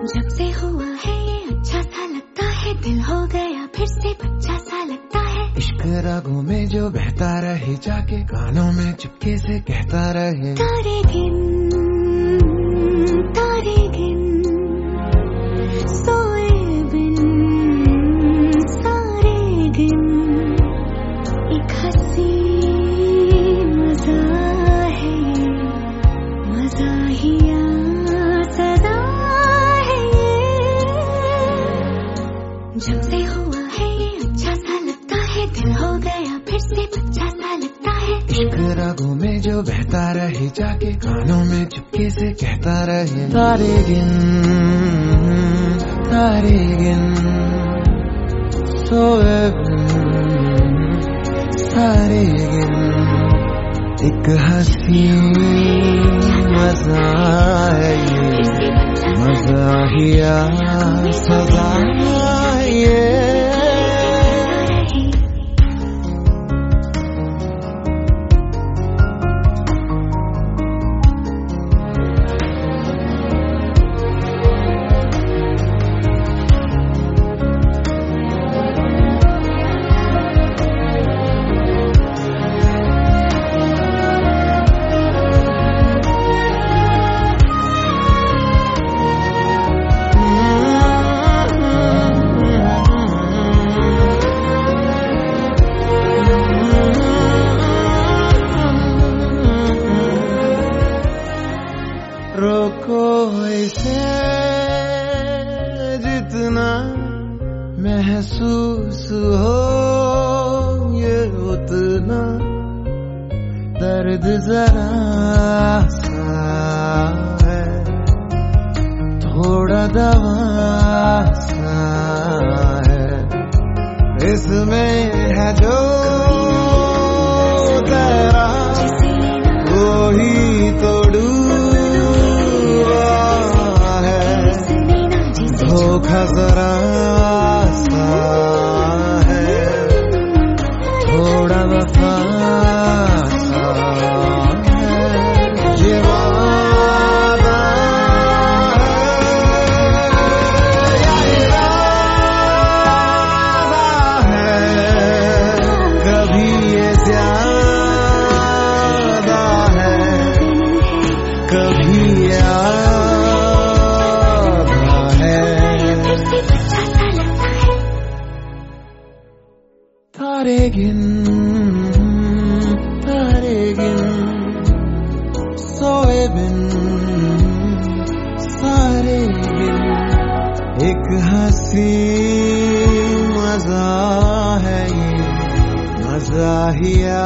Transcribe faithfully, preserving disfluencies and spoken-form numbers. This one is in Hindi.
जब से हुआ है ये अच्छा सा लगता है, दिल हो गया फिर से बच्चा सा लगता है। इश्क रागों में जो बहता रहे, जाके कानों में चुपके से कहता रहे। तारे गिन तारे गिन सोए बिन सारे गिन, एक हंसी मजा है ये, मज़ाहिया सदा है ये। जब से हुआ है ये अच्छा सा लगता है, दिल हो गया फिर से बच्चा सा लगता है। इश्क रागों में जो बहता रहे, जाके कानों में चुपके से कहता रहे। तारे गिन तारे गिन सोए बिन सारे गिन, एक हंसी मजा है ये, मज़ाहिया सदा ये। रोको इसे जितना महसूस हो ये उतना, दर्द जरा सा है, थोड़ा दवा सा है, इसमें है जो तेरा वही तोड़ू धोखा जरा सा है, थोड़ा वफा सा है, ये वादा है या इरादा है, कभी ये ज्यादा है, कभी याद तारे गिन तारे गिन सोए बिन सारे गिन, एक हंसी मजा है ये, मज़ाहिया